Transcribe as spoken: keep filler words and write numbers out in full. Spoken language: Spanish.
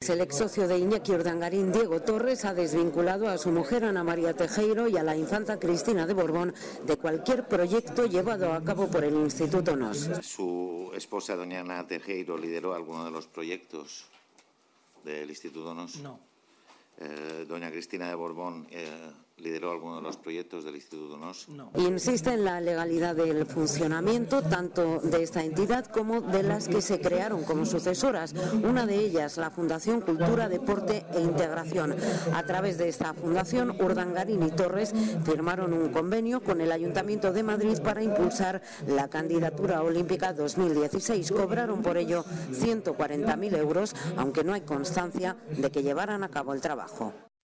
el ex socio de Iñaki Urdangarín, Diego Torres, ha desvinculado a su mujer Ana María Tejero y a la infanta Cristina de Borbón de cualquier proyecto llevado a cabo por el Instituto Nos. Su esposa, doña Ana Tejero, lideró alguno de los proyectos del Instituto Nos. No. Eh, doña Cristina de Borbón eh, lideró alguno de los proyectos del Instituto Nos. No. Insiste en la legalidad del funcionamiento tanto de esta entidad como de las que se crearon como sucesoras. Una de ellas, la Fundación Cultura, Deporte e Integración. A través de esta fundación, Urdangarín y Torres firmaron un convenio con el Ayuntamiento de Madrid para impulsar la candidatura olímpica dos mil dieciséis. Cobraron por ello ciento cuarenta mil euros, aunque no hay constancia de que llevaran a cabo el trabajo.